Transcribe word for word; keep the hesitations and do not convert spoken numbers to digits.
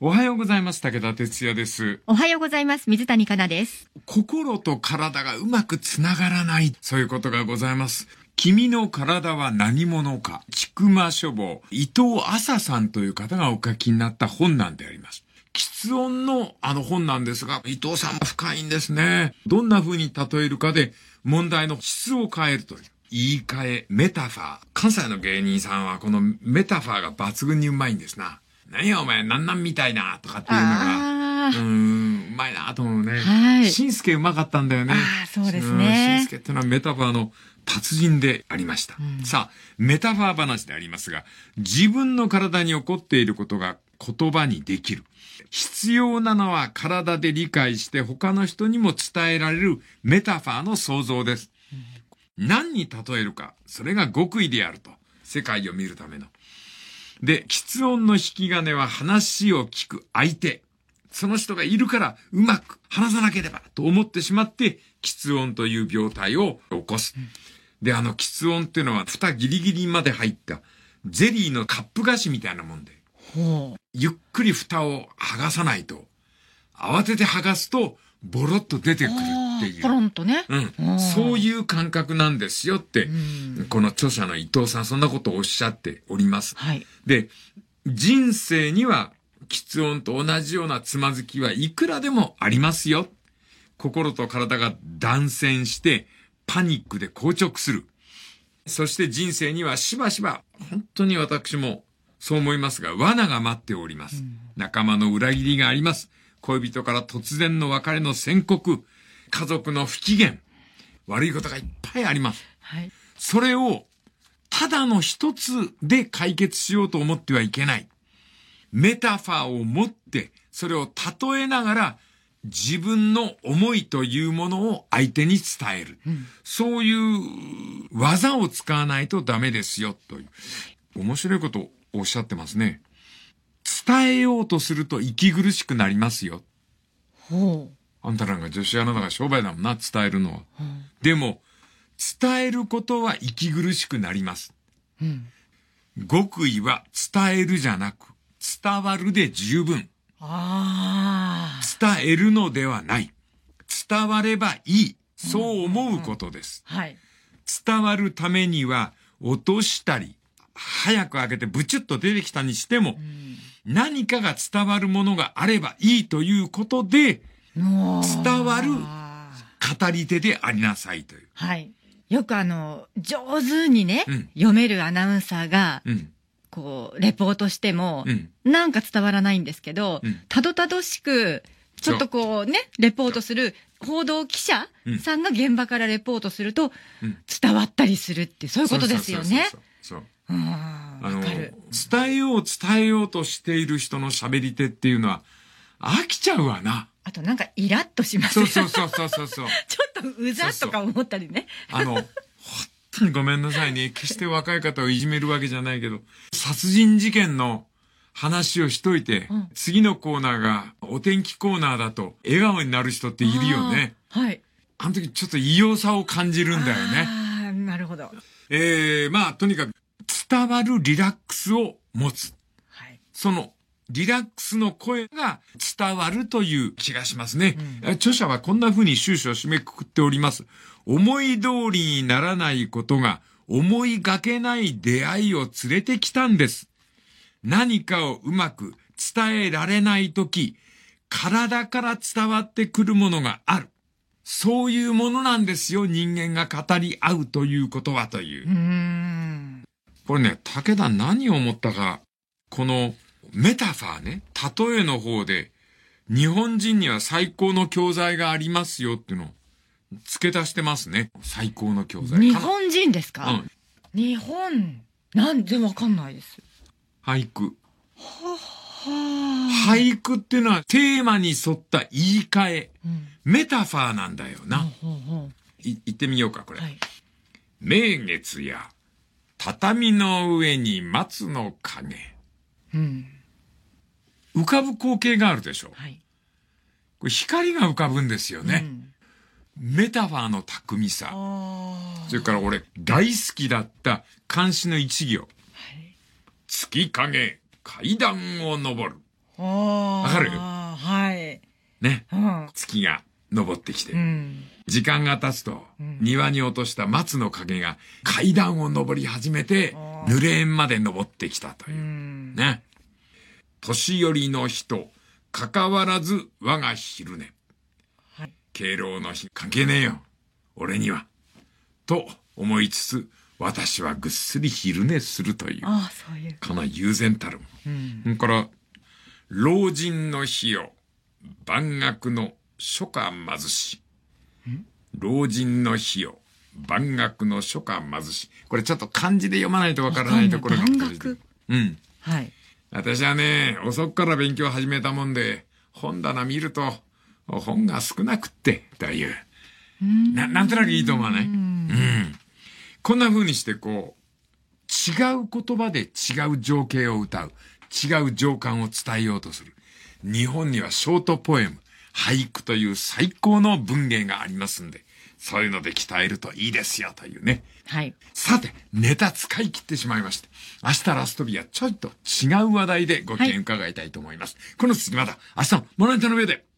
おはようございます。武田哲也です。 おはようございます。水谷香奈です。 心と体がうまくつながらない、そういうことがございます。君の体は何者か、千曲書房、伊藤麻さんという方がお書きになった本なんであります。喫音のあの本なんですが、伊藤さんも深いんですね。どんな風に例えるかで問題の質を変えるという。言い換え、メタファー。関西の芸人さんはこのメタファーが抜群にうまいんですな。何やお前、なんなんみたいな、とかっていうのが、うーん、うまいなと思うね。はい。しんすけうまかったんだよね。 ああ、そうですね。 しんすけってのはメタファーの達人でありました。うん、さあ、メタファー話でありますが、自分の体に起こっていることが言葉にできる。必要なのは体で理解して他の人にも伝えられるメタファーの創造です。うん、何に例えるか、それが極意であると。世界を見るための。で、喫音の引き金は話を聞く相手。その人がいるからうまく話さなければと思ってしまって、喫音という病態を起こす。で、あの喫音っていうのは蓋ギリギリまで入ったゼリーのカップ菓子みたいなもんで。ほう。ゆっくり蓋を剥がさないと、慌てて剥がすとボロッと出てくるっていう。 ポロンとね。 うん。そういう感覚なんですよって、この著者の伊藤さんそんなことをおっしゃっております。はい。で、人生には喫音と同じようなつまずきはいくらでもありますよ。心と体が断線してパニックで硬直する。そして人生にはしばしば、本当に私もそう思いますが、罠が待っております。うん、仲間の裏切りがあります。恋人から突然の別れの宣告。家族の不機嫌。悪いことがいっぱいあります。はい。それを、ただの一つで解決しようと思ってはいけない。メタファーを持って、それを例えながら、自分の思いというものを相手に伝える。うん、そういう技を使わないとダメですよ、という。面白いことをおっしゃってますね。伝えようとすると息苦しくなりますよ。ほう。あんたなんか女子アナだから商売だもんな、伝えるのは。うん、でも、伝えることは息苦しくなります。うん、極意は伝えるじゃなく、伝わるで十分。ああ。伝えるのではない。伝わればいい。そう思うことです。うんうんうん、はい。伝わるためには、落としたり、早く開けてブチュッと出てきたにしても、うん、何かが伝わるものがあればいいということで、伝わる語り手でありなさいという。 はい。よくあの、上手にね、うん、読めるアナウンサーが、うん、こう、レポートしても、うん、なんか伝わらないんですけど、うん、たどたどしく、ちょっとこうね、レポートする報道記者さんが現場からレポートすると、伝わったりするって、そういうことですよね。そう。 あの、伝えよう伝えようとしている人の喋り手っていうのは、飽きちゃうわな。 あとなんかイラッとします。 そうそうそうそうそう。 ちょっとうざとか思ったりね。 そうそうあの、本当にごめんなさいね。決して若い方をいじめるわけじゃないけど、殺人事件の話をしといて、うん、次のコーナーがお天気コーナーだと笑顔になる人っているよね。はい。あの時ちょっと異様さを感じるんだよね。 ああ、なるほど。 ええー、まあとにかく伝わるリラックスを持つ。はい。そのリラックスの声が伝わるという気がしますね。うん、著者はこんな風に終始を締めくくっております。思い通りにならないことが思いがけない出会いを連れてきたんです。何かをうまく伝えられないとき、体から伝わってくるものがある。そういうものなんですよ、人間が語り合うということはという。うーんこれね、武田何を思ったか、このメタファーね、例えの方で、日本人には最高の教材がありますよっていうのを付け足してますね。最高の教材。 日本人ですか？うん。日本、なんでわかんないです。 俳句。はは俳句っていうのはテーマに沿った言い換え、うん、メタファーなんだよな。ほうほうほうい言ってみようか、これ。はい、名月や畳の上に松の影。うん、浮かぶ光景があるでしょ。はい、これ光が浮かぶんですよね。うん、メタファーの巧みさ。それから俺大好きだった漢詩の一行。はい、月影階段を登る。 わかる？ はい。 ね。うん、月が昇ってきて。うん、時間が経つと、うん、庭に落とした松の影が階段を登り始めて、濡れ縁まで登ってきたという。うん、ね。年寄りの人、関わらず我が昼寝。はい、敬老の日関係ねえよ。俺には。と思いつつ、私はぐっすり昼寝するという。ああ、そういう。かな悠然たるも。うん。から、老人の日よ、万学の初夏貧し。老人の日よ、万学の初夏貧し。これちょっと漢字で読まないとわからないところが。 万学。 うん。はい。私はね、遅くから勉強始めたもんで、本棚見ると、本が少なくって、という。な、なんとなくいいと思わない？うん。こんな風にしてこう、違う言葉で違う情景を歌う。違う情感を伝えようとする。日本にはショートポエム、俳句という最高の文芸がありますんで、そういうので鍛えるといいですよというね。はい。さて、ネタ使い切ってしまいまして、明日ラスト日はちょっと違う話題でご意見伺いたいと思います。はい、この次また明日のモノネタの上で。